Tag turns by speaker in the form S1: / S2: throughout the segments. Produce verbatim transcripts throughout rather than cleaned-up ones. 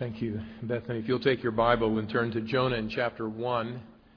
S1: Thank you, Bethany. If you'll take your Bible and turn to Jonah in chapter one.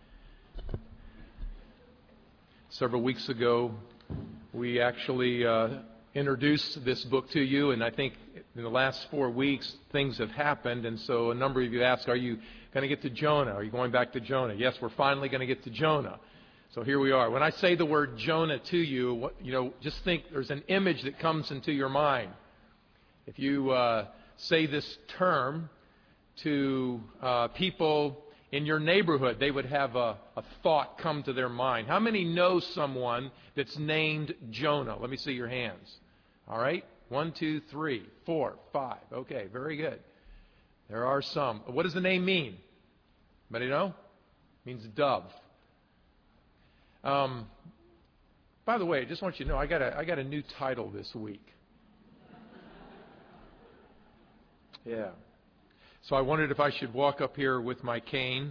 S1: Several weeks ago, we actually uh, introduced this book to you, and I think in the last four weeks, things have happened, and so a number of you asked, are you going to get to Jonah? Are you going back to Jonah? Yes, we're finally going to get to Jonah. So here we are. When I say the word Jonah to you, what, you know, just think there's an image that comes into your mind. If you uh, say this term to uh, people in your neighborhood, they would have a, a thought come to their mind. How many know someone that's named Jonah? Let me see your hands. All right. One, two, three, four, five. Okay, very good. There are some. What does the name mean? Anybody know? It means dove. Um, by the way, I just want you to know, I got a, I got a new title this week. Yeah. So I wondered if I should walk up here with my cane.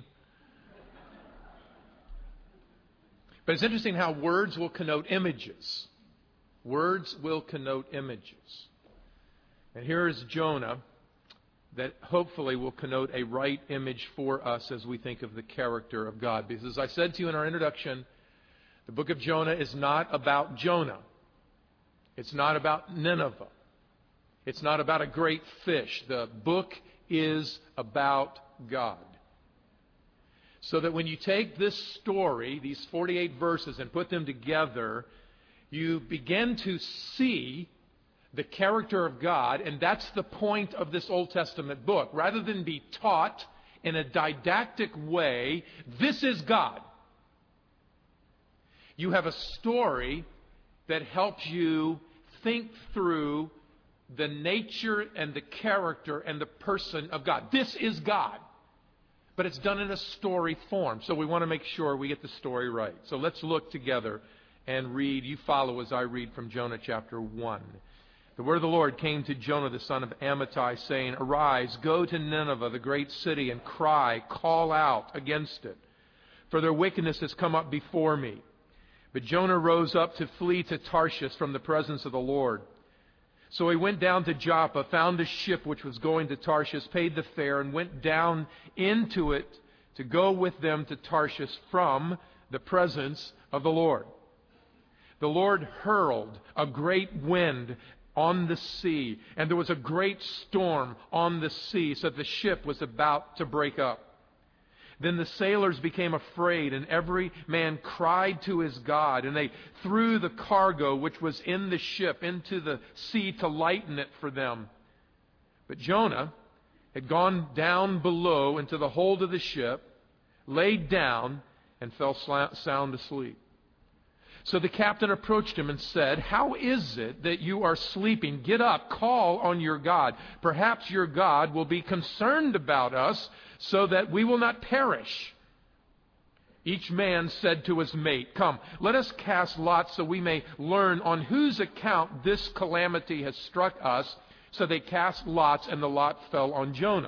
S1: But it's interesting how words will connote images. Words will connote images. And here is Jonah that hopefully will connote a right image for us as we think of the character of God. Because as I said to you in our introduction, the book of Jonah is not about Jonah. It's not about Nineveh. It's not about a great fish. The book is about God. So that when you take this story, these forty-eight verses, and put them together, you begin to see the character of God, and that's the point of this Old Testament book. Rather than be taught in a didactic way, this is God. You have a story that helps you think through the nature and the character and the person of God. This is God. But it's done in a story form. So we want to make sure we get the story right. So let's look together and read. You follow as I read from Jonah chapter one. The word of the Lord came to Jonah the son of Amittai, saying, Arise, go to Nineveh, the great city, and cry, call out against it, for their wickedness has come up before me. But Jonah rose up to flee to Tarshish from the presence of the Lord. So he went down to Joppa, found a ship which was going to Tarshish, paid the fare, and went down into it to go with them to Tarshish from the presence of the Lord. The Lord hurled a great wind on the sea, and there was a great storm on the sea, so that the ship was about to break up. Then the sailors became afraid, and every man cried to his God, and they threw the cargo which was in the ship into the sea to lighten it for them. But Jonah had gone down below into the hold of the ship, laid down, and fell sound asleep. So the captain approached him and said, How is it that you are sleeping? Get up, call on your God. Perhaps your God will be concerned about us, so that we will not perish. Each man said to his mate, Come, let us cast lots so we may learn on whose account this calamity has struck us. So they cast lots, and the lot fell on Jonah.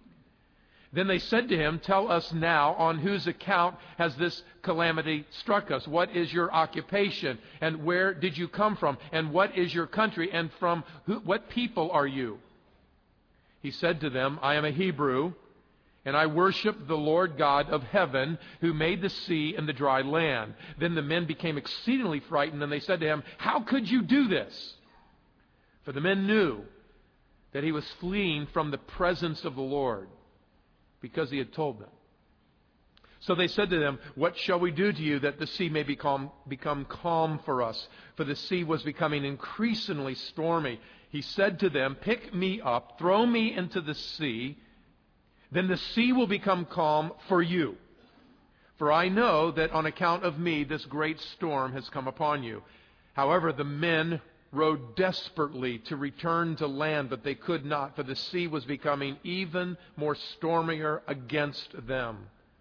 S1: Then they said to him, Tell us now on whose account has this calamity struck us? What is your occupation? And where did you come from? And what is your country? And from who, what people are you? He said to them, I am a Hebrew, and I worship the Lord God of heaven, who made the sea and the dry land. Then the men became exceedingly frightened, and they said to him, How could you do this? For the men knew that he was fleeing from the presence of the Lord, because he had told them. So they said to them, What shall we do to you that the sea may become, become calm for us? For the sea was becoming increasingly stormy. He said to them, Pick me up, throw me into the sea, then the sea will become calm for you. For I know that on account of me this great storm has come upon you. However, the men rowed desperately to return to land, but they could not, for the sea was becoming even more stormier against them.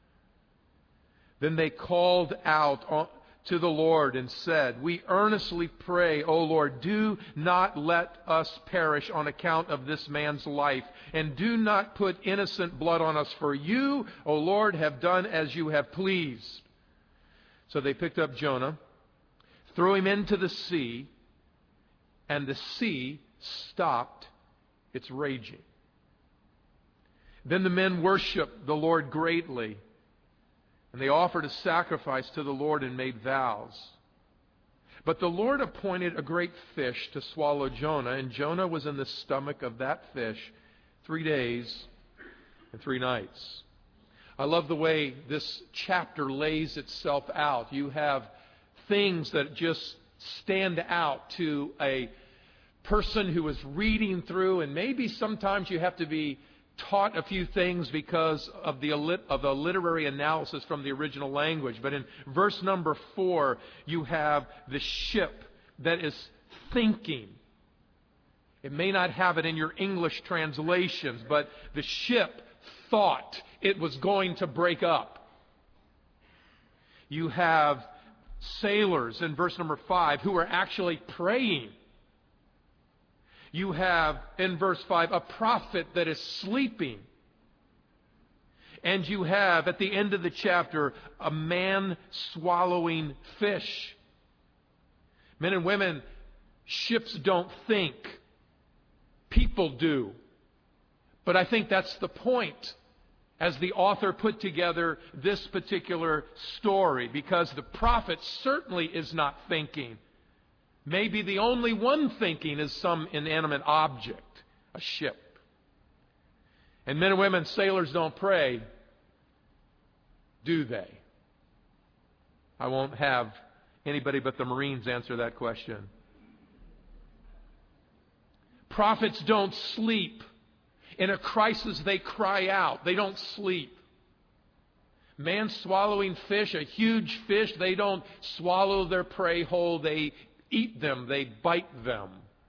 S1: Then they called out to the Lord and said, We earnestly pray, O Lord, do not let us perish on account of this man's life, and do not put innocent blood on us, for you, O Lord, have done as you have pleased. So they picked up Jonah, threw him into the sea, and the sea stopped its raging. Then the men worshiped the Lord greatly, and they offered a sacrifice to the Lord and made vows. But the Lord appointed a great fish to swallow Jonah, and Jonah was in the stomach of that fish three days and three nights. I love the way this chapter lays itself out. You have things that just stand out to a person who is reading through, and maybe sometimes you have to be taught a few things because of the of the literary analysis from the original language. But in verse number four, you have the ship that is thinking. It may not have it in your English translations, but the ship thought it was going to break up. You have sailors in verse number five who are actually praying. You have, in verse five, a prophet that is sleeping. And you have, at the end of the chapter, a man swallowing fish. Men and women, ships don't think. People do. But I think that's the point as the author put together this particular story, because the prophet certainly is not thinking. Maybe the only one thinking is some inanimate object, a ship. And men and women, sailors don't pray, do they? I won't have anybody but the Marines answer that question. Prophets don't sleep. In a crisis, they cry out. They don't sleep. Man swallowing fish, a huge fish, they don't swallow their prey whole. They eat them. They bite them.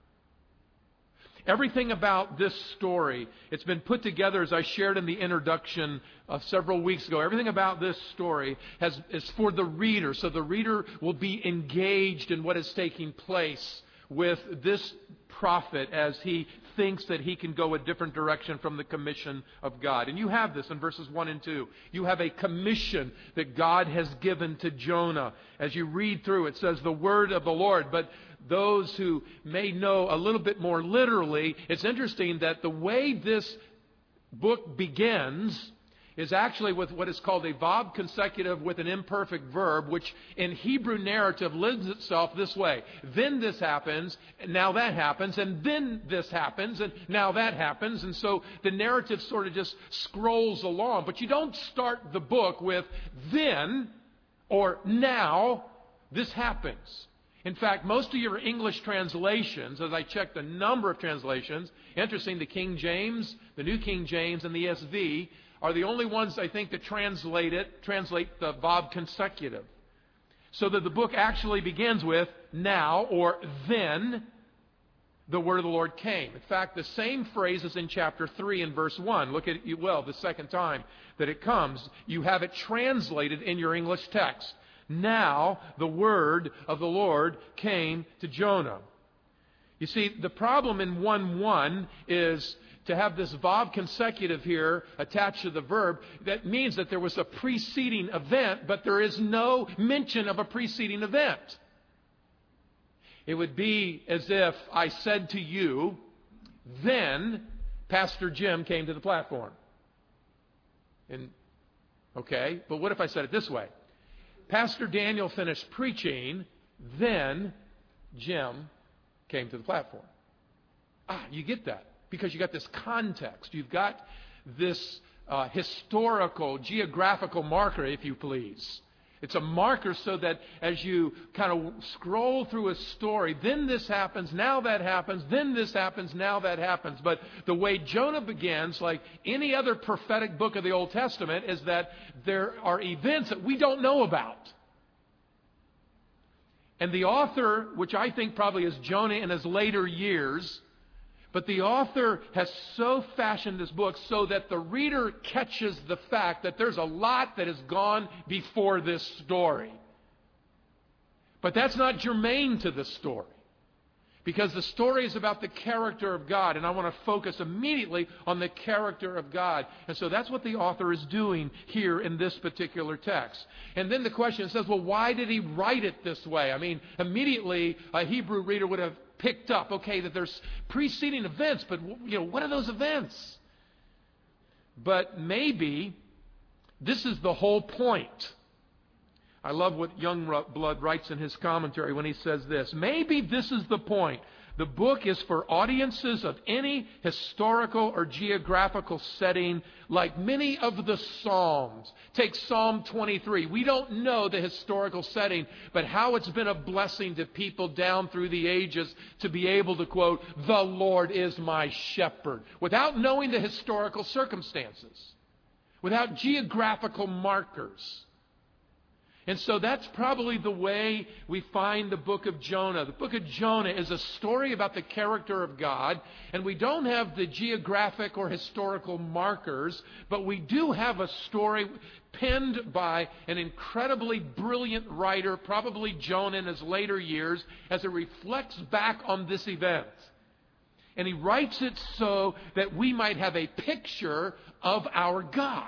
S1: Everything about this story, it's been put together as I shared in the introduction uh, several weeks ago. Everything about this story has, is for the reader, so the reader will be engaged in what is taking place with this prophet as he thinks that he can go a different direction from the commission of God. And you have this in verses one and two. You have a commission that God has given to Jonah. As you read through, it says the word of the Lord. But those who may know a little bit more literally, it's interesting that the way this book begins is actually with what is called a vav consecutive with an imperfect verb, which in Hebrew narrative lends itself this way. Then this happens, and now that happens, and then this happens, and now that happens. And so the narrative sort of just scrolls along. But you don't start the book with then or now this happens. In fact, most of your English translations, as I checked a number of translations, interesting, the King James, the New King James, and the E S V, are the only ones, I think, that translate it, translate the vav consecutive. So that the book actually begins with now or then the word of the Lord came. In fact, the same phrase is in chapter three and verse one. Look at it well, the second time that it comes. You have it translated in your English text. Now the word of the Lord came to Jonah. You see, the problem in one one is to have this vav consecutive here attached to the verb. That means that there was a preceding event, but there is no mention of a preceding event. It would be as if I said to you, then Pastor Jim came to the platform. And okay, but what if I said it this way? Pastor Daniel finished preaching, then Jim came to the platform. Ah, you get that. Because you got this context. You've got this uh, historical, geographical marker, if you please. It's a marker so that as you kind of scroll through a story, then this happens, now that happens, then this happens, now that happens. But the way Jonah begins, like any other prophetic book of the Old Testament, is that there are events that we don't know about. And the author, which I think probably is Jonah in his later years, but the author has so fashioned this book so that the reader catches the fact that there's a lot that has gone before this story. But that's not germane to the story. Because the story is about the character of God. And I want to focus immediately on the character of God. And so that's what the author is doing here in this particular text. And then the question says, well, why did he write it this way? I mean, immediately a Hebrew reader would have picked up, okay, that there's preceding events, but you know, what are those events? But maybe this is the whole point. I love what Youngblood writes in his commentary when he says this. Maybe this is the point. The book is for audiences of any historical or geographical setting, like many of the Psalms. Take Psalm twenty-three. We don't know the historical setting, but how it's been a blessing to people down through the ages to be able to quote, "The Lord is my shepherd," without knowing the historical circumstances, without geographical markers. And so that's probably the way we find the book of Jonah. The book of Jonah is a story about the character of God, and we don't have the geographic or historical markers, but we do have a story penned by an incredibly brilliant writer, probably Jonah in his later years, as it reflects back on this event. And he writes it so that we might have a picture of our God.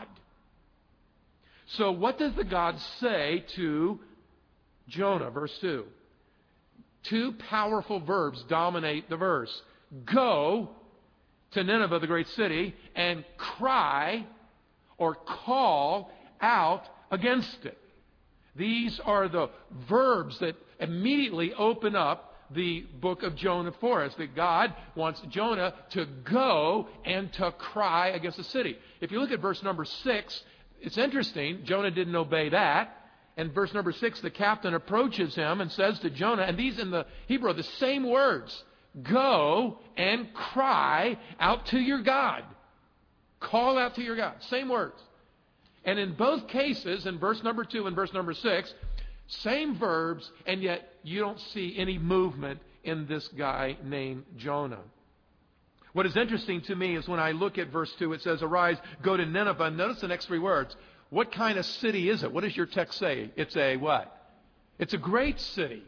S1: So what does the God say to Jonah? Verse two. Two powerful verbs dominate the verse. Go to Nineveh, the great city, and cry or call out against it. These are the verbs that immediately open up the book of Jonah for us. That God wants Jonah to go and to cry against the city. If you look at verse number six, it's interesting. Jonah didn't obey that. And verse number six, the captain approaches him and says to Jonah, and these in the Hebrew are the same words, go and cry out to your God. Call out to your God. Same words. And in both cases, in verse number two and verse number six, same verbs, and yet you don't see any movement in this guy named Jonah. What is interesting to me is when I look at verse two, it says, arise, go to Nineveh. And notice the next three words. What kind of city is it? What does your text say? It's a what? It's a great city.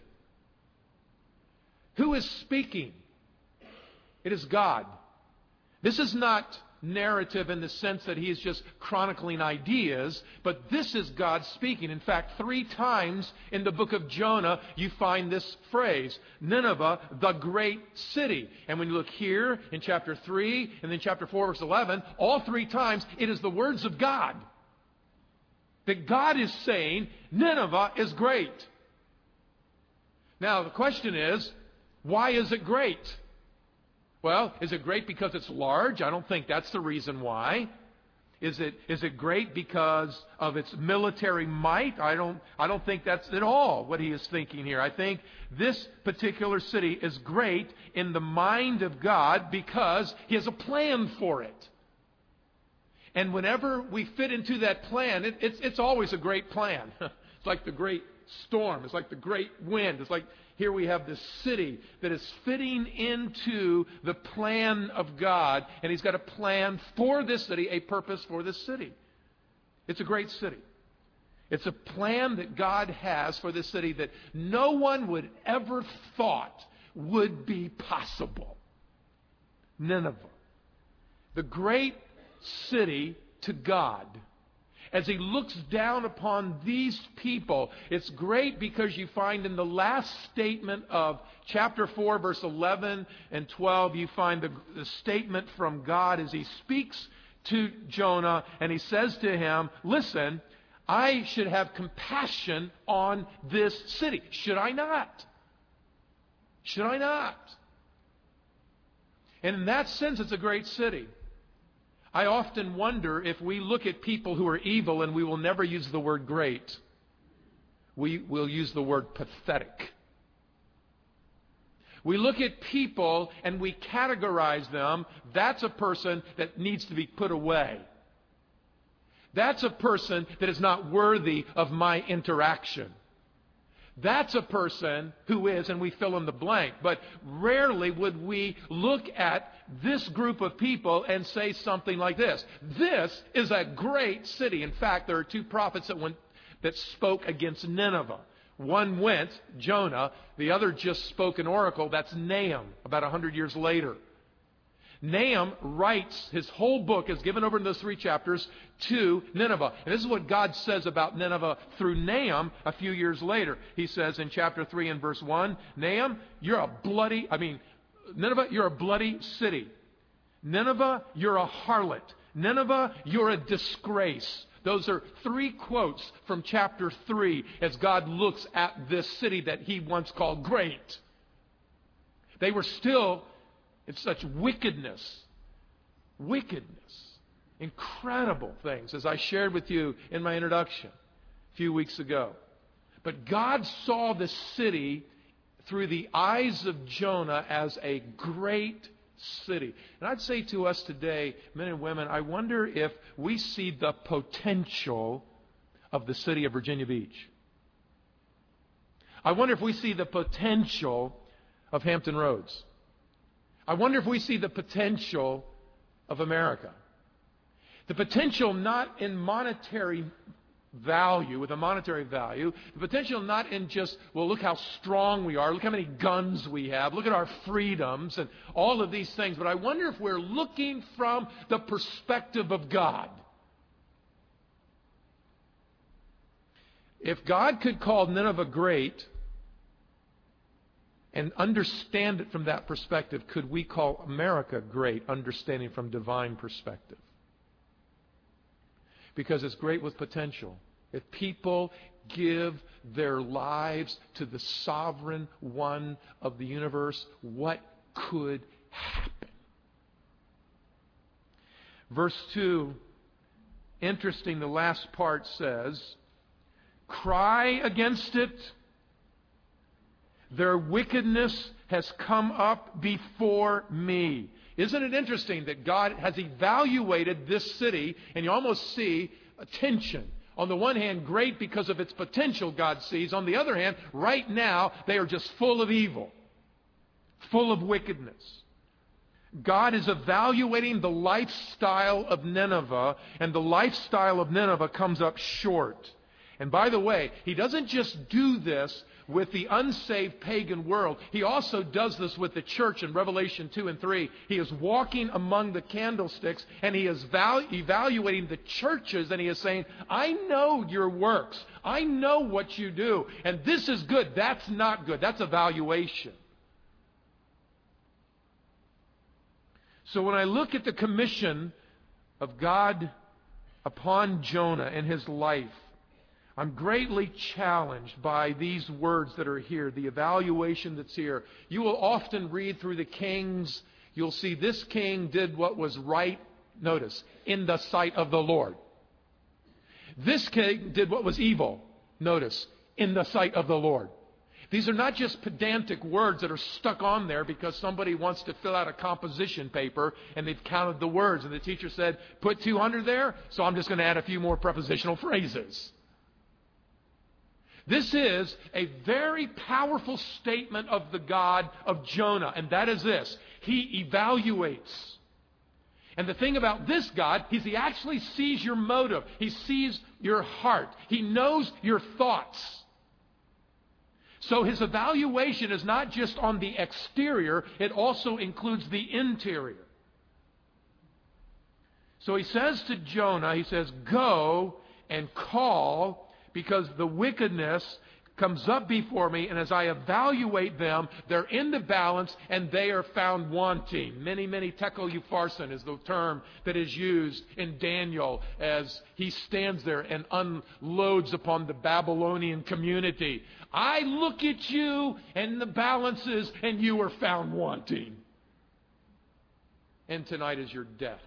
S1: Who is speaking? It is God. This is not narrative in the sense that he is just chronicling ideas, but this is God speaking. In fact, three times in the book of Jonah, you find this phrase, Nineveh, the great city. And when you look here in chapter three and then chapter four, verse eleven, all three times it is the words of God. That God is saying, Nineveh is great. Now, the question is, why is it great? Well, is it great because it's large? I don't think that's the reason why. Is it is it great because of its military might? I don't I don't think that's at all what he is thinking here. I think this particular city is great in the mind of God because he has a plan for it. And whenever we fit into that plan, it, it's it's always a great plan. It's like the great storm. It's like the great wind. It's like here we have this city that is fitting into the plan of God. And he's got a plan for this city, a purpose for this city. It's a great city. It's a plan that God has for this city that no one would ever thought would be possible. Nineveh. The great city to God. As he looks down upon these people, it's great because you find in the last statement of chapter four, verse eleven and twelve, you find the, the statement from God as he speaks to Jonah, and he says to him, listen, I should have compassion on this city. Should I not? Should I not? And in that sense, it's a great city. I often wonder if we look at people who are evil and we will never use the word great. We will use the word pathetic. We look at people and we categorize them. That's a person that needs to be put away. That's a person that is not worthy of my interaction. That's a person who is, and we fill in the blank. But rarely would we look at this group of people and say something like this. This is a great city. In fact, there are two prophets that went that spoke against Nineveh. One went, Jonah. The other just spoke an oracle. That's Nahum, about a hundred years later. Nahum writes, his whole book is given over in those three chapters to Nineveh. And this is what God says about Nineveh through Nahum a few years later. He says in chapter three and verse one, Nahum, you're a bloody, I mean, Nineveh, you're a bloody city. Nineveh, you're a harlot. Nineveh, you're a disgrace. Those are three quotes from chapter three as God looks at this city that he once called great. They were still in such wickedness. Wickedness. Incredible things, as I shared with you in my introduction a few weeks ago. But God saw this city through the eyes of Jonah as a great city. And I'd say to us today, men and women, I wonder if we see the potential of the city of Virginia Beach. I wonder if we see the potential of Hampton Roads. I wonder if we see the potential of America. The potential not in monetary value, with a monetary value, the potential not in just, well, look how strong we are, look how many guns we have, look at our freedoms and all of these things. But I wonder if we're looking from the perspective of God. If God could call Nineveh great and understand it from that perspective, could we call America great, understanding from divine perspective? Because it's great with potential. If people give their lives to the sovereign one of the universe, what could happen? Verse two, interesting, the last part says, cry against it. Their wickedness has come up before me. Isn't it interesting that God has evaluated this city, and you almost see a tension. On the one hand, great because of its potential, God sees. On the other hand, right now, they are just full of evil, full of wickedness. God is evaluating the lifestyle of Nineveh, and the lifestyle of Nineveh comes up short. And by the way, He doesn't just do this with the unsaved pagan world. He also does this with the church in Revelation two and three. He is walking among the candlesticks, and He is val- evaluating the churches, and He is saying, I know your works. I know what you do. And this is good. That's not good. That's evaluation. So when I look at the commission of God upon Jonah and his life, I'm greatly challenged by these words that are here, the evaluation that's here. You will often read through the kings. You'll see this king did what was right, notice, in the sight of the Lord. This king did what was evil, notice, in the sight of the Lord. These are not just pedantic words that are stuck on there because somebody wants to fill out a composition paper and they've counted the words. And the teacher said, put two hundred there, so I'm just going to add a few more prepositional phrases. This is a very powerful statement of the God of Jonah, and that is this. He evaluates. And the thing about this God is He actually sees your motive. He sees your heart. He knows your thoughts. So His evaluation is not just on the exterior, it also includes the interior. So He says to Jonah, He says, go and call, because the wickedness comes up before me, and as I evaluate them, they're in the balance, and they are found wanting. Many, many tekel upharsin is the term that is used in Daniel as he stands there and unloads upon the Babylonian community. I look at you and the balances, and you are found wanting. And tonight is your death.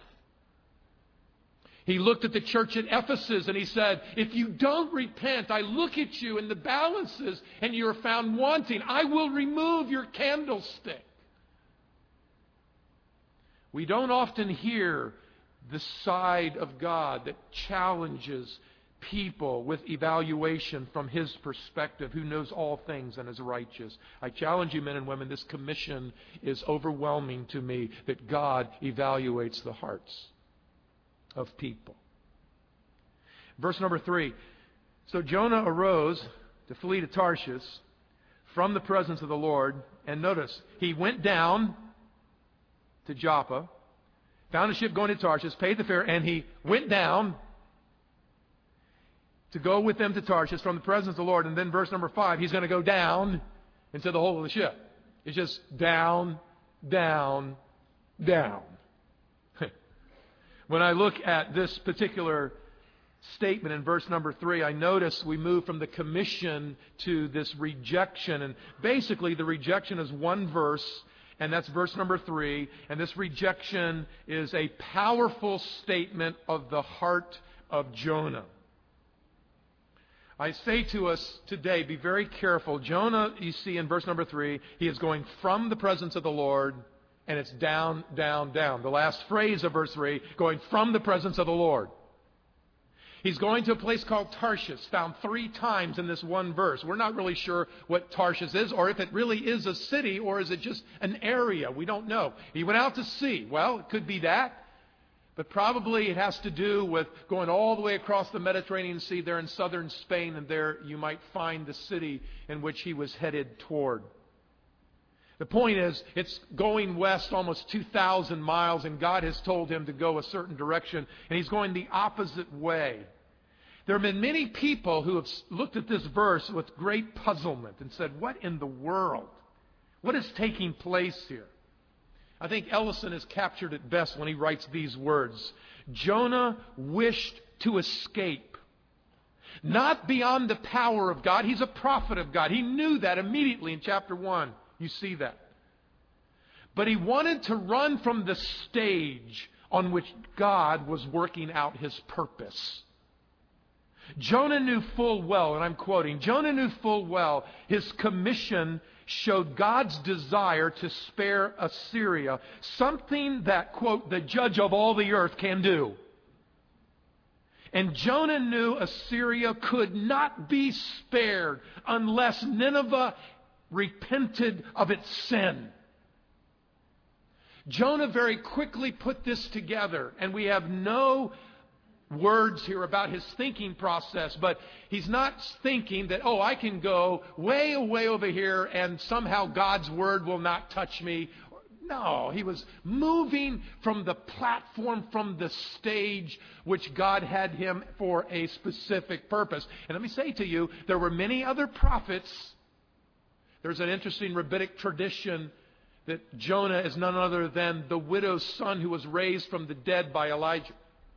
S1: He looked at the church at Ephesus and he said, if you don't repent, I look at you in the balances and you're found wanting. I will remove your candlestick. We don't often hear the side of God that challenges people with evaluation from His perspective, who knows all things and is righteous. I challenge you, men and women, this commission is overwhelming to me, that God evaluates the hearts of people. Verse number three. So Jonah arose to flee to Tarshish from the presence of the Lord. And notice, he went down to Joppa, found a ship going to Tarshish, paid the fare, and he went down to go with them to Tarshish from the presence of the Lord. And then verse number five, he's going to go down into the hold of the ship. It's just down, down, down. When I look at this particular statement in verse number three, I notice we move from the commission to this rejection. And basically the rejection is one verse, and that's verse number three. And this rejection is a powerful statement of the heart of Jonah. I say to us today, be very careful. Jonah, you see in verse number three, he is going from the presence of the Lord, and it's down, down, down. The last phrase of verse three, going from the presence of the Lord. He's going to a place called Tarshish, found three times in this one verse. We're not really sure what Tarshish is, or if it really is a city, or is it just an area. We don't know. He went out to sea. Well, it could be that. But probably it has to do with going all the way across the Mediterranean Sea there in southern Spain, and there you might find the city in which he was headed toward. The point is, it's going west almost two thousand miles, and God has told him to go a certain direction, and he's going the opposite way. There have been many people who have looked at this verse with great puzzlement and said, what in the world? What is taking place here? I think Ellison has captured it best when he writes these words. Jonah wished to escape. Not beyond the power of God. He's a prophet of God. He knew that immediately in chapter one. You see that. But he wanted to run from the stage on which God was working out His purpose. Jonah knew full well, and I'm quoting, Jonah knew full well his commission showed God's desire to spare Assyria, something that, quote, the judge of all the earth can do. And Jonah knew Assyria could not be spared unless Nineveh repented of its sin. Jonah very quickly put this together, and we have no words here about his thinking process, but he's not thinking that, oh, I can go way away over here and somehow God's word will not touch me. No, he was moving from the platform, from the stage which God had him for a specific purpose. And let me say to you, there were many other prophets. There's an interesting rabbinic tradition that Jonah is none other than the widow's son who was raised from the dead by Elijah.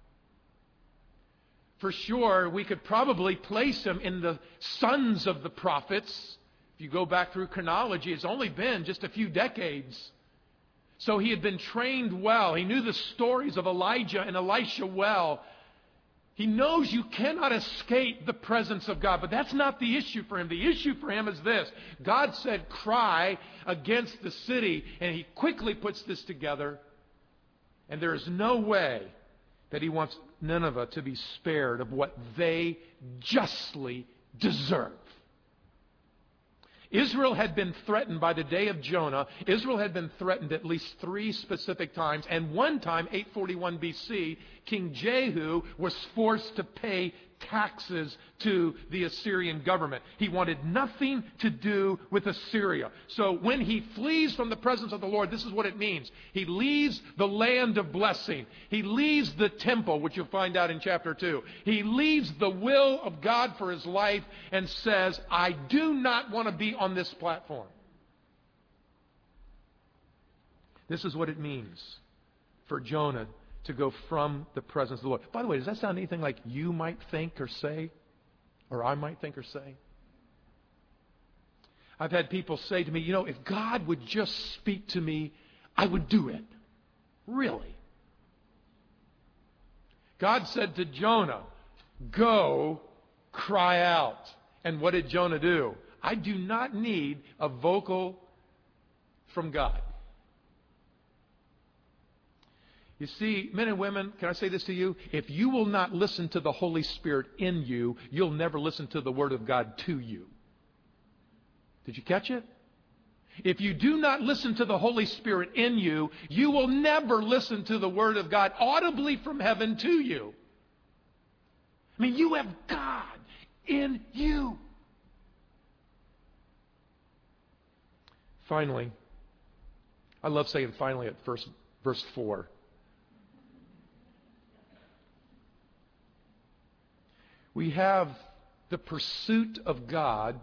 S1: For sure, we could probably place him in the sons of the prophets. If you go back through chronology, it's only been just a few decades. So he had been trained well. He knew the stories of Elijah and Elisha well. He knows you cannot escape the presence of God. But that's not the issue for him. The issue for him is this. God said, cry against the city. And he quickly puts this together. And there is no way that he wants Nineveh to be spared of what they justly deserve. Israel had been threatened by the day of Jonah. Israel had been threatened at least three specific times. And one time, eight forty-one B C, King Jehu was forced to pay taxes to the Assyrian government. He wanted nothing to do with Assyria. So when he flees from the presence of the Lord, this is what it means. He leaves the land of blessing. He leaves the temple, which you'll find out in chapter two. He leaves the will of God for his life and says, I do not want to be on this platform. This is what it means for Jonah to go from the presence of the Lord. By the way, does that sound anything like you might think or say? Or I might think or say? I've had people say to me, you know, if God would just speak to me, I would do it. Really? God said to Jonah, go cry out. And what did Jonah do? I do not need a vocal from God. You see, men and women, can I say this to you? If you will not listen to the Holy Spirit in you, you'll never listen to the Word of God to you. Did you catch it? If you do not listen to the Holy Spirit in you, you will never listen to the Word of God audibly from heaven to you. I mean, you have God in you. Finally, I love saying finally at first, verse four. We have the pursuit of God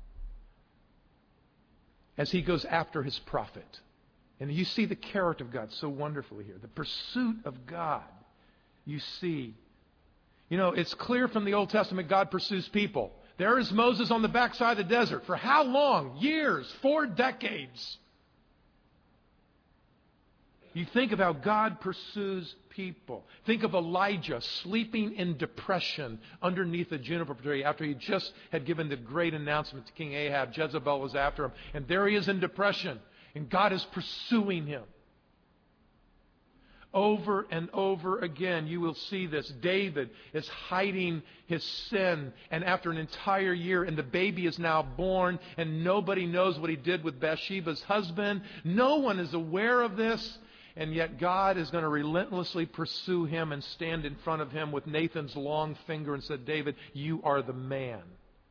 S1: as he goes after his prophet. And you see the character of God so wonderfully here. The pursuit of God. you see. You know, it's clear from the Old Testament God pursues people. There is Moses on the backside of the desert. For how long? Years. Four decades. You think of how God pursues people. Think of Elijah sleeping in depression underneath a juniper tree after he just had given the great announcement to King Ahab. Jezebel was after him. And there he is in depression. And God is pursuing him. Over and over again, you will see this. David is hiding his sin, and after an entire year, and the baby is now born, and nobody knows what he did with Bathsheba's husband. No one is aware of this, and yet God is going to relentlessly pursue him and stand in front of him with Nathan's long finger and said, David, you are the man.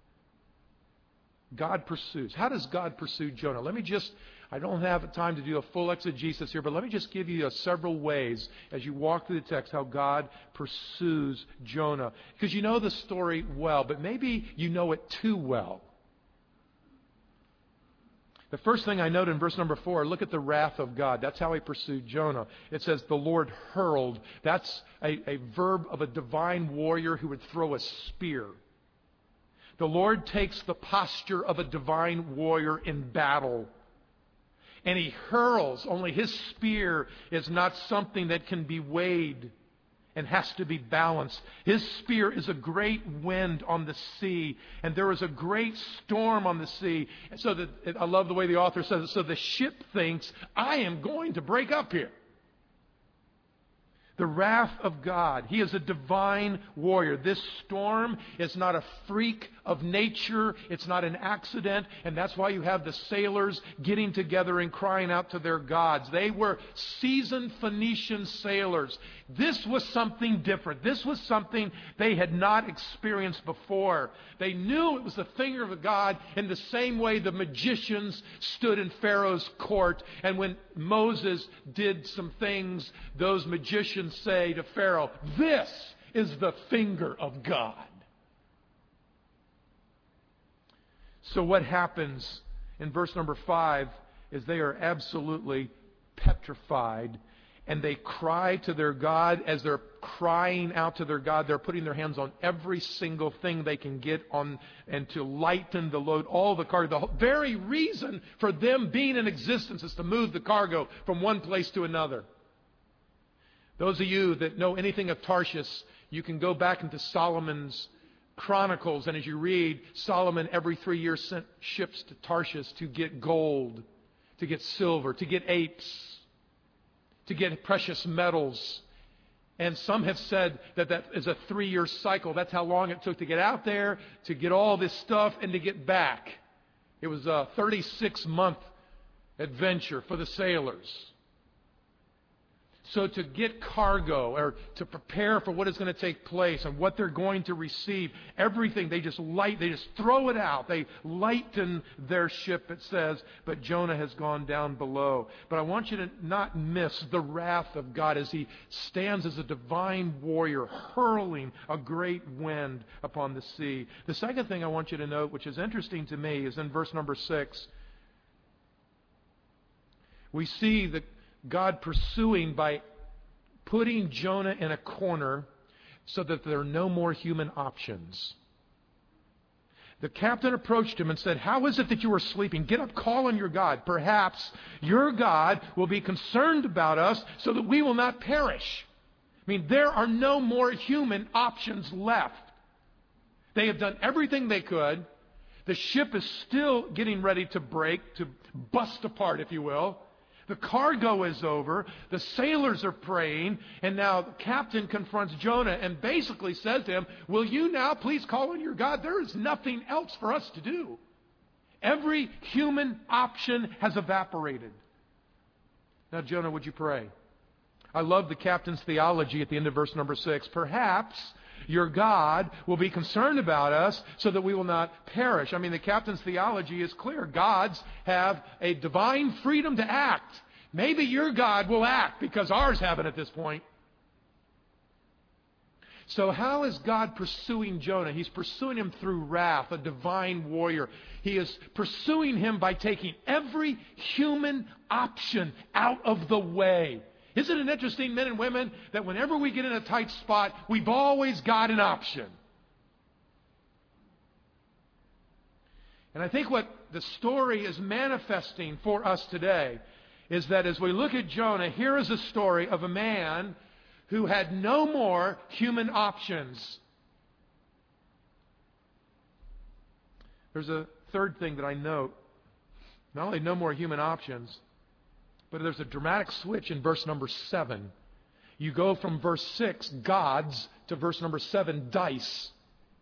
S1: God pursues. How does God pursue Jonah? Let me just, I don't have time to do a full exegesis here, but let me just give you a several ways as you walk through the text how God pursues Jonah. Because you know the story well, but maybe you know it too well. The first thing I note in verse number four, look at the wrath of God. That's how he pursued Jonah. It says the Lord hurled. That's a, a verb of a divine warrior who would throw a spear. The Lord takes the posture of a divine warrior in battle, and he hurls. Only his spear is not something that can be weighed and has to be balanced. His spear is a great wind on the sea, and there is a great storm on the sea. And so that, I love the way the author says it. So the ship thinks, I am going to break up here. The wrath of God. He is a divine warrior. This storm is not a freak of nature. It's not an accident. And that's why you have the sailors getting together and crying out to their gods. They were seasoned Phoenician sailors. This was something different. This was something they had not experienced before. They knew it was the finger of God in the same way the magicians stood in Pharaoh's court. And when Moses did some things, those magicians say to Pharaoh, this is the finger of God. So what happens in verse number five is they are absolutely petrified, and they cry to their God. As they're crying out to their God, they're putting their hands on every single thing they can get on and to lighten the load, all the cargo. The very reason for them being in existence is to move the cargo from one place to another. Those of you that know anything of Tarshish, you can go back into Solomon's Chronicles, and as you read, Solomon every three years sent ships to Tarshish to get gold, to get silver, to get apes, to get precious metals. And some have said that that is a three-year cycle. That's how long it took to get out there, to get all this stuff, and to get back. It was a thirty-six month adventure for the sailors. So to get cargo, or to prepare for what is going to take place and what they're going to receive, everything, they just light, they just throw it out. They lighten their ship, it says, but Jonah has gone down below. But I want you to not miss the wrath of God as he stands as a divine warrior, hurling a great wind upon the sea. The second thing I want you to note, which is interesting to me, is in verse number six. We see that God pursuing by putting Jonah in a corner so that there are no more human options. The captain approached him and said, how is it that you are sleeping? Get up, call on your God. Perhaps your God will be concerned about us so that we will not perish. I mean, there are no more human options left. They have done everything they could. The ship is still getting ready to break, to bust apart, if you will. The cargo is over. The sailors are praying. And now the captain confronts Jonah and basically says to him, will you now please call on your God? There is nothing else for us to do. Every human option has evaporated. Now, Jonah, would you pray? I love the captain's theology at the end of verse number six. Perhaps your God will be concerned about us so that we will not perish. I mean, the captain's theology is clear. Gods have a divine freedom to act. Maybe your God will act because ours haven't at this point. So how is God pursuing Jonah? He's pursuing him through wrath, a divine warrior. He is pursuing him by taking every human option out of the way. Isn't it interesting, men and women, that whenever we get in a tight spot, we've always got an option? And I think what the story is manifesting for us today is that as we look at Jonah, here is a story of a man who had no more human options. There's a third thing that I note. Not only no more human options, but there's a dramatic switch in verse number seven. You go from verse six, gods, to verse number seven, dice.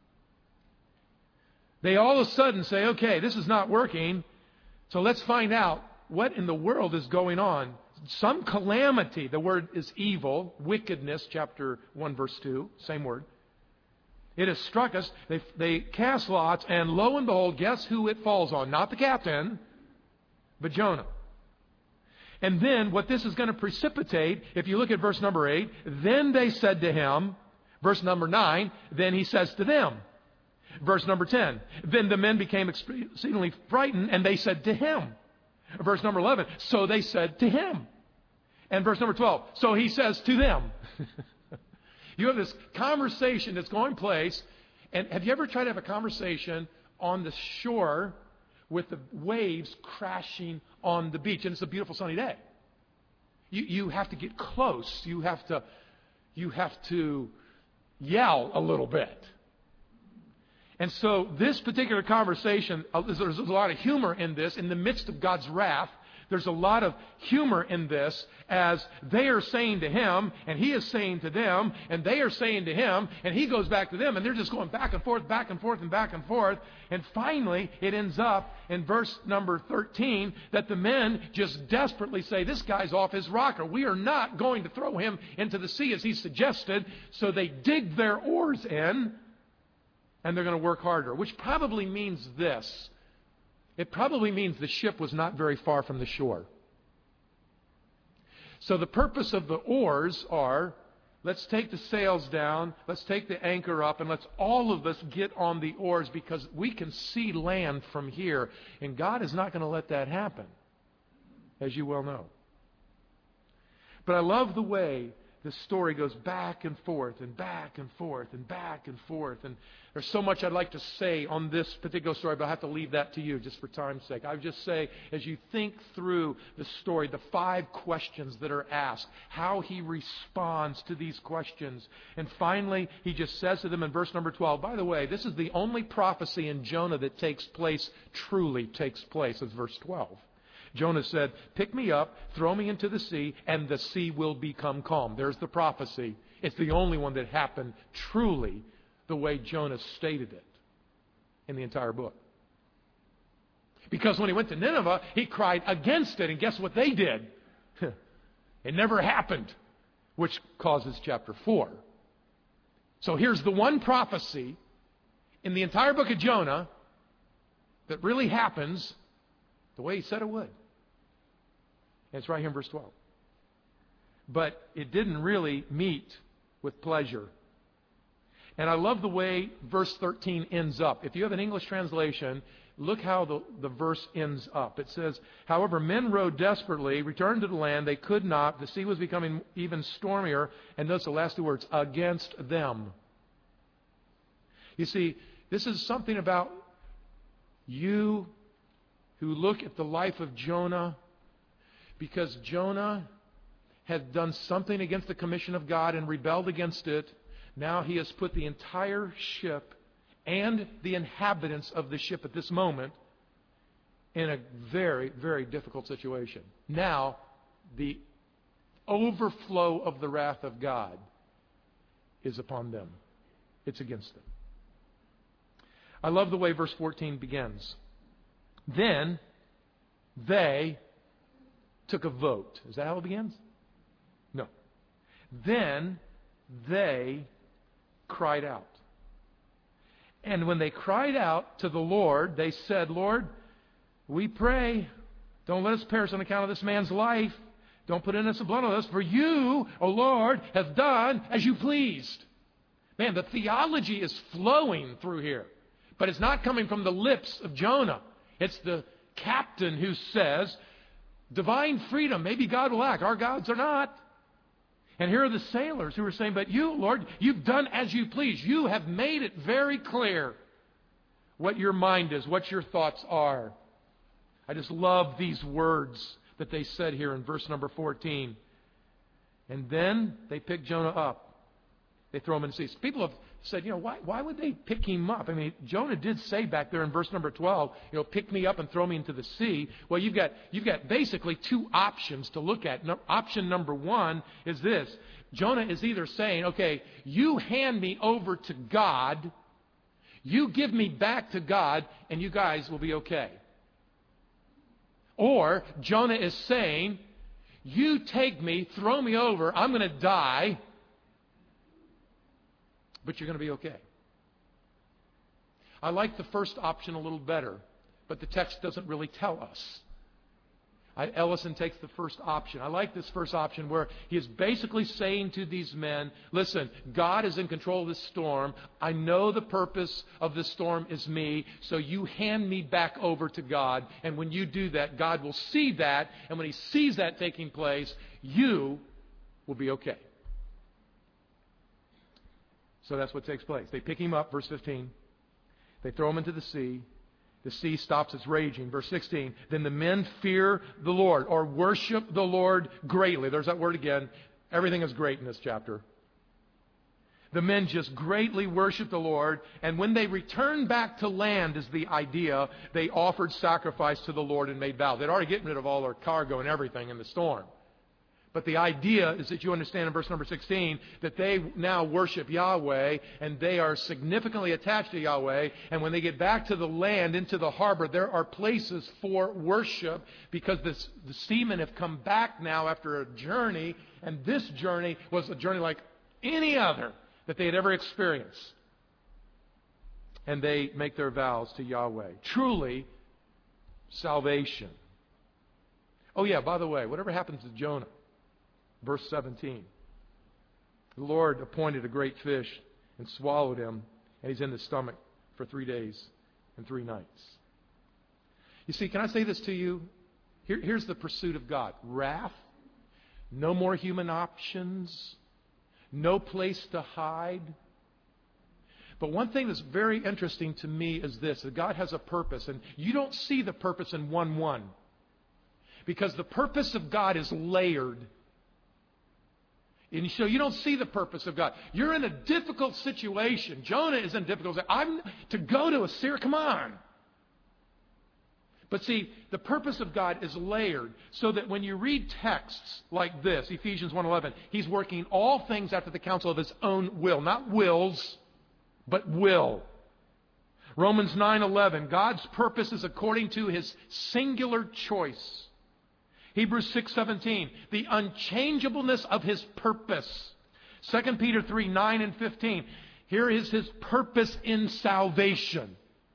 S1: They all of a sudden say, okay, this is not working, so let's find out what in the world is going on. Some calamity, the word is evil, wickedness, chapter one, verse two, same word. It has struck us. They, they cast lots, and lo and behold, guess who it falls on? Not the captain, but Jonah. And then what this is going to precipitate, if you look at verse number eight, then they said to him, verse number nine, then he says to them. Verse number ten, then the men became exceedingly frightened, and they said to him. Verse number eleven, so they said to him. And verse number twelve, so he says to them. You have this conversation that's going place, and have you ever tried to have a conversation on the shore with the waves crashing on the beach? And it's a beautiful sunny day. You you have to get close. You have to you have to yell a little bit. And so this particular conversation, uh, there's a lot of humor in this. In the midst of God's wrath, there's a lot of humor in this as they are saying to him, and he is saying to them, and they are saying to him, and he goes back to them, and they're just going back and forth, back and forth, and back and forth. And finally, it ends up in verse number thirteen that the men just desperately say, this guy's off his rocker. We are not going to throw him into the sea as he suggested. So they dig their oars in, and they're going to work harder, which probably means this. It probably means the ship was not very far from the shore. So the purpose of the oars are, let's take the sails down, let's take the anchor up, and let's all of us get on the oars because we can see land from here. And God is not going to let that happen, as you well know. But I love the way the story goes back and forth and back and forth and back and forth. And there's so much I'd like to say on this particular story, but I have to leave that to you just for time's sake. I would just say, as you think through the story, the five questions that are asked, how he responds to these questions. And finally, he just says to them in verse number twelve, by the way, this is the only prophecy in Jonah that takes place, truly takes place. It's verse twelve. Jonah said, pick me up, throw me into the sea, and the sea will become calm. There's the prophecy. It's the only one that happened truly the way Jonah stated it in the entire book. Because when he went to Nineveh, he cried against it, and guess what they did? It never happened, which causes chapter four. So here's the one prophecy in the entire book of Jonah that really happens the way he said it would. And it's right here in verse twelve. But it didn't really meet with pleasure. And I love the way verse thirteen ends up. If you have an English translation, look how the, the verse ends up. It says, however, men rowed desperately, returned to the land. They could not. The sea was becoming even stormier. And notice the last two words, against them. You see, this is something about you who look at the life of Jonah, because Jonah had done something against the commission of God and rebelled against it. Now he has put the entire ship and the inhabitants of the ship at this moment in a very, very difficult situation. Now, the overflow of the wrath of God is upon them. It's against them. I love the way verse fourteen begins. Then they took a vote. Is that how it begins? No. Then they cried out. And when they cried out to the Lord, they said, Lord, we pray, don't let us perish on account of this man's life. Don't put innocent blood on us. For you, O Lord, have done as you pleased. Man, the theology is flowing through here. But it's not coming from the lips of Jonah. It's the captain who says, divine freedom, maybe God will act. Our gods are not. And here are the sailors who are saying, but you, Lord, you've done as you please. You have made it very clear what your mind is, what your thoughts are. I just love these words that they said here in verse number fourteen. And then they pick Jonah up. They throw him in the sea. People have said, you know, why, why would they pick him up? I mean, Jonah did say back there in verse number twelve, you know, pick me up and throw me into the sea. Well, you've got, you've got basically two options to look at. No, option number one is this. Jonah is either saying, okay, you hand me over to God, you give me back to God, and you guys will be okay. Or Jonah is saying, you take me, throw me over, I'm going to die, but you're going to be okay. I like the first option a little better, but the text doesn't really tell us. I, Ellison takes the first option. I like this first option where he is basically saying to these men, listen, God is in control of this storm. I know the purpose of this storm is me, so you hand me back over to God. And when you do that, God will see that. And when He sees that taking place, you will be okay. So that's what takes place. They pick him up, verse fifteen. They throw him into the sea. The sea stops its raging. Verse sixteen, then the men fear the Lord, or worship the Lord greatly. There's that word again. Everything is great in this chapter. The men just greatly worship the Lord, and when they returned back to land, is the idea, they offered sacrifice to the Lord and made vows. They'd already gotten rid of all their cargo and everything in the storm. But the idea is that you understand in verse number sixteen that they now worship Yahweh and they are significantly attached to Yahweh. And when they get back to the land, into the harbor, there are places for worship because this, the seamen have come back now after a journey. And this journey was a journey like any other that they had ever experienced. And they make their vows to Yahweh. Truly, salvation. Oh yeah, by the way, whatever happens to Jonah? Verse seventeen. The Lord appointed a great fish and swallowed him, and he's in the stomach for three days and three nights. You see, can I say this to you? Here, here's the pursuit of God. Wrath, no more human options, no place to hide. But one thing that's very interesting to me is this, that God has a purpose, and you don't see the purpose in one one. Because the purpose of God is layered. And so you don't see the purpose of God. You're in a difficult situation. Jonah is in a difficult situation. I'm to go to Assyria. Come on. But see, the purpose of God is layered so that when you read texts like this, Ephesians one eleven, He's working all things after the counsel of His own will. Not wills, but will. Romans nine eleven, God's purpose is according to His singular choice. Hebrews six seventeen, the unchangeableness of His purpose. Second Peter three nine and fifteen, here is His purpose in salvation.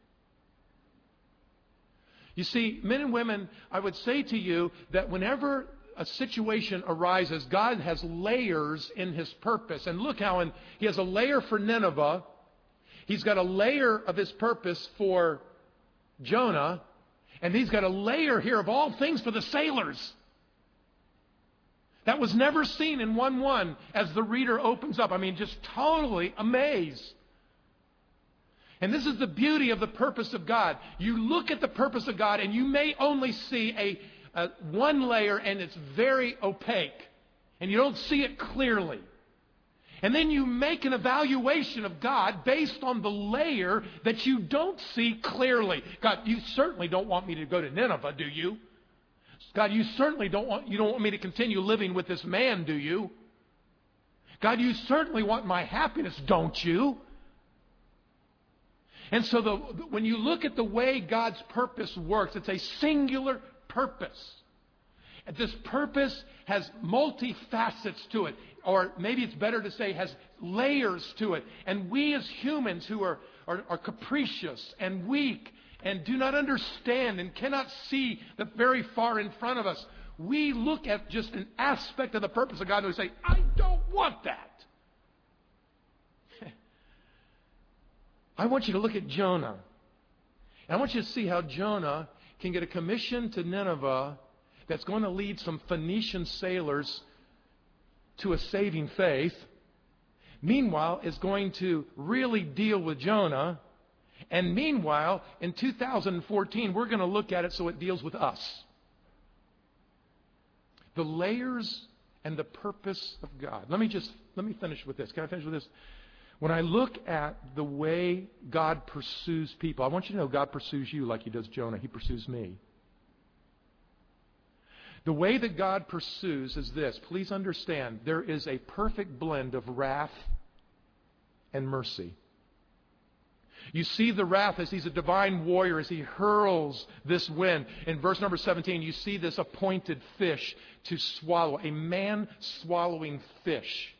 S1: You see, men and women, I would say to you that whenever a situation arises, God has layers in His purpose. And look how in, He has a layer for Nineveh. He's got a layer of His purpose for Jonah. And He's got a layer here of all things for the sailors. That was never seen in one one as the reader opens up. I mean, just totally amazed. And this is the beauty of the purpose of God. You look at the purpose of God and you may only see a, a one layer and it's very opaque. And you don't see it clearly. And then you make an evaluation of God based on the layer that you don't see clearly. God, you certainly don't want me to go to Nineveh, do you? God, you certainly don't want, you don't want me to continue living with this man, do you? God, you certainly want my happiness, don't you? And so the, when you look at the way God's purpose works, it's a singular purpose. And this purpose has multifacets to it. Or maybe it's better to say has layers to it. And we as humans who are, are, are capricious and weak and do not understand and cannot see the very far in front of us, we look at just an aspect of the purpose of God and we say, I don't want that. I want you to look at Jonah. And I want you to see how Jonah can get a commission to Nineveh that's going to lead some Phoenician sailors to a saving faith. Meanwhile, is going to really deal with Jonah. And meanwhile, in two thousand fourteen, we're going to look at it so it deals with us. The layers and the purpose of God. Let me just, let me finish with this. Can I finish with this? When I look at the way God pursues people, I want you to know God pursues you like He does Jonah. He pursues me. The way that God pursues is this. Please understand, there is a perfect blend of wrath and mercy. You see the wrath as He's a divine warrior, as He hurls this wind. In verse number seventeen, you see this appointed fish to swallow, a man swallowing fish.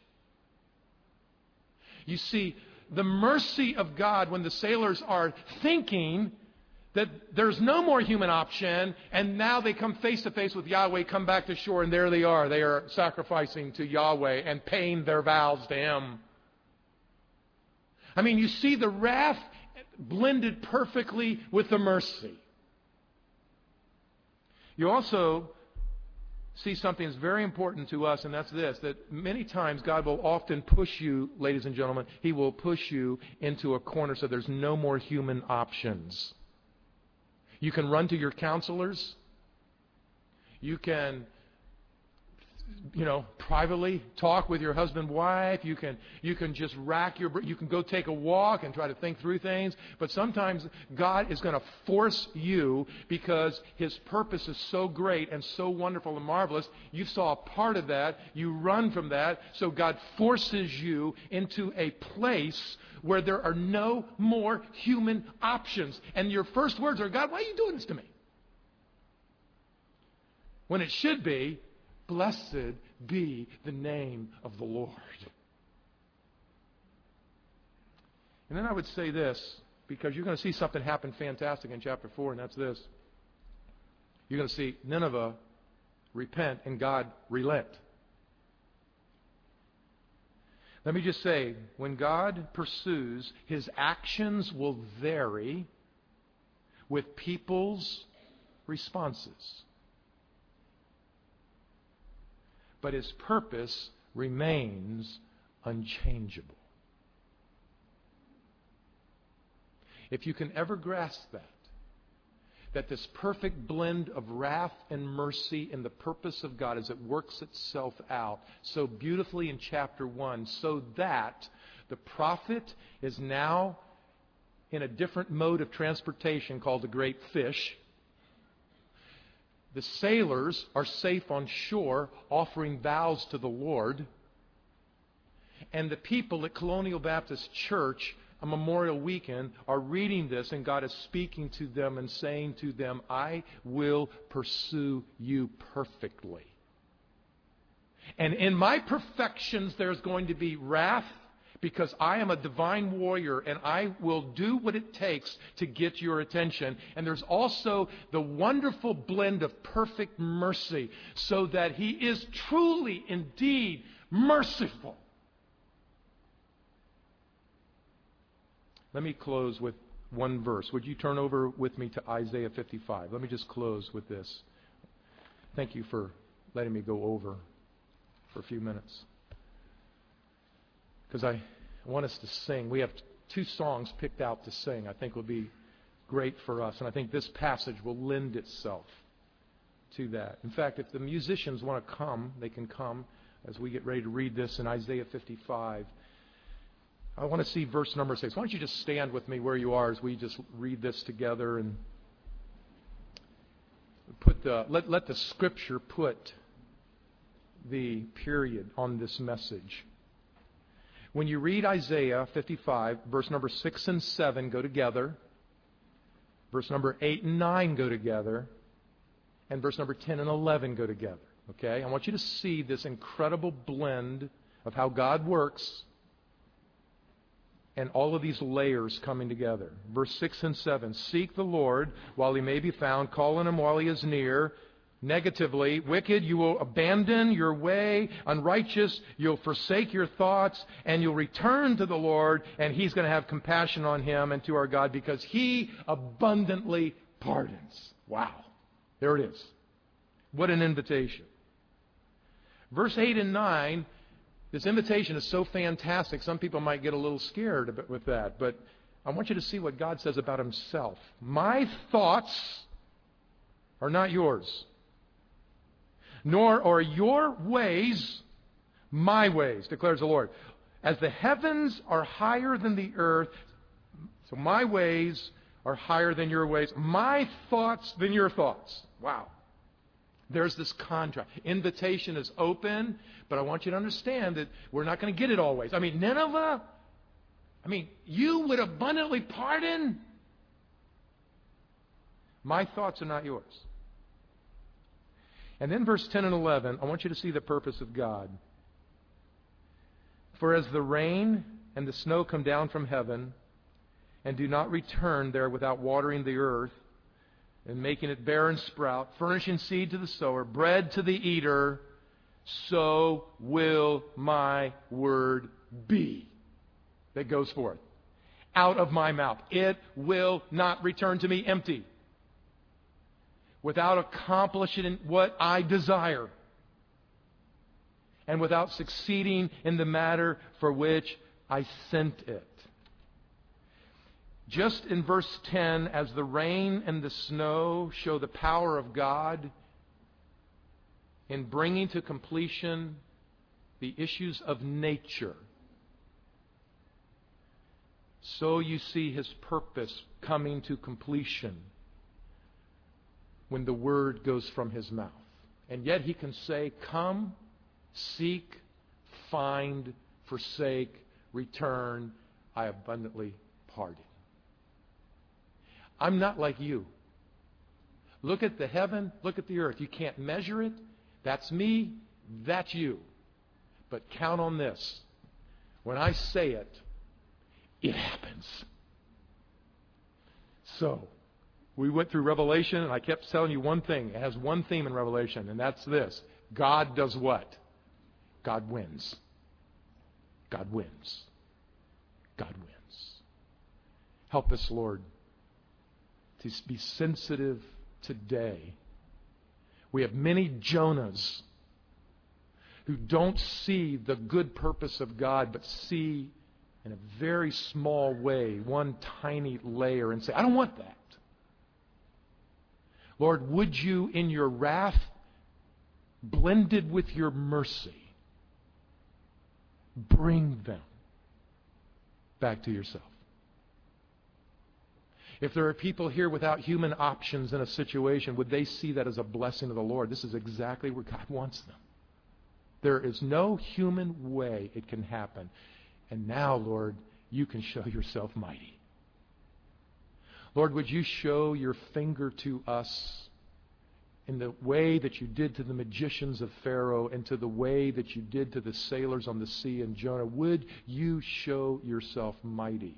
S1: You see the mercy of God when the sailors are thinking that there's no more human option, and now they come face to face with Yahweh, come back to shore, and there they are. They are sacrificing to Yahweh and paying their vows to Him. I mean, you see the wrath blended perfectly with the mercy. You also see something that's very important to us, and that's this, that many times God will often push you, ladies and gentlemen, He will push you into a corner so there's no more human options. You can run to your counselors. You can, you know, privately talk with your husband, wife. You can, you can just rack your, you can go take a walk and try to think through things. But sometimes God is going to force you because His purpose is so great and so wonderful and marvelous. You saw a part of that. You run from that. So God forces you into a place where there are no more human options. And your first words are, God, why are you doing this to me? When it should be, blessed be the name of the Lord. And then I would say this, because you're going to see something happen fantastic in chapter four, and that's this. You're going to see Nineveh repent and God relent. Let me just say, when God pursues, His actions will vary with people's responses. But His purpose remains unchangeable. If you can ever grasp that, that this perfect blend of wrath and mercy in the purpose of God as it works itself out so beautifully in chapter one, so that the prophet is now in a different mode of transportation called the great fish. The sailors are safe on shore offering vows to the Lord. And the people at Colonial Baptist Church, a Memorial Weekend, are reading this, and God is speaking to them and saying to them, I will pursue you perfectly. And in my perfections there's going to be wrath, because I am a divine warrior and I will do what it takes to get your attention. And there's also the wonderful blend of perfect mercy, so that He is truly, indeed, merciful. Let me close with one verse. Would you turn over with me to Isaiah fifty-five? Let me just close with this. Thank you for letting me go over for a few minutes. Because I want us to sing. We have two songs picked out to sing I think will be great for us. And I think this passage will lend itself to that. In fact, if the musicians want to come, they can come as we get ready to read this in Isaiah fifty-five. I want to see verse number six. Why don't you just stand with me where you are as we just read this together and put the let, let the Scripture put the period on this message. When you read Isaiah fifty-five, verse number six and seven go together. Verse number eight and nine go together. And verse number ten and eleven go together. Okay? I want you to see this incredible blend of how God works and all of these layers coming together. Verse six and seven. Seek the Lord while He may be found. Call on Him while He is near. Negatively, wicked, you will abandon your way. Unrighteous, you'll forsake your thoughts. And you'll return to the Lord. And He's going to have compassion on him and to our God, because He abundantly pardons. Wow. There it is. What an invitation. Verse eight and nine This invitation is so fantastic, some people might get a little scared with that, but I want you to see what God says about himself. My thoughts are not yours, nor are your ways my ways, declares the Lord. As the heavens are higher than the earth, so my ways are higher than your ways, my thoughts than your thoughts. Wow. There's this contrast. Invitation is open, but I want you to understand that we're not going to get it always. I mean, Nineveh, I mean, you would abundantly pardon. My thoughts are not yours. And then verse ten and eleven, I want you to see the purpose of God. For as the rain and the snow come down from heaven and do not return there without watering the earth and making it bear and sprout, furnishing seed to the sower, bread to the eater, so will my word be that goes forth out of my mouth. It will not return to me empty, without accomplishing what I desire, and without succeeding in the matter for which I sent it. Just in verse ten, as the rain and the snow show the power of God in bringing to completion the issues of nature, so you see his purpose coming to completion when the word goes from his mouth. And yet he can say, come, seek, find, forsake, return, I abundantly pardon. I'm not like you. Look at the heaven, look at the earth. You can't measure it. That's me, that's you. But count on this. When I say it, it happens. So, we went through Revelation, and I kept telling you one thing. It has one theme in Revelation, and that's this. God does what? God wins. God wins. God wins. Help us, Lord, to be sensitive today. We have many Jonahs who don't see the good purpose of God, but see in a very small way, one tiny layer, and say, I don't want that. Lord, would you, in your wrath, blended with your mercy, bring them back to yourself? If there are people here without human options in a situation, would they see that as a blessing of the Lord? This is exactly where God wants them. There is no human way it can happen. And now, Lord, you can show yourself mighty. Lord, would you show your finger to us in the way that you did to the magicians of Pharaoh and to the way that you did to the sailors on the sea and Jonah? Would you show yourself mighty?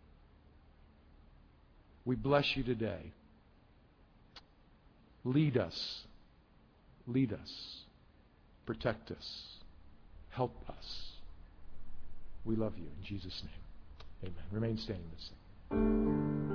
S1: We bless you today. Lead us. Lead us. Protect us. Help us. We love you. In Jesus' name, amen. Remain standing this thing.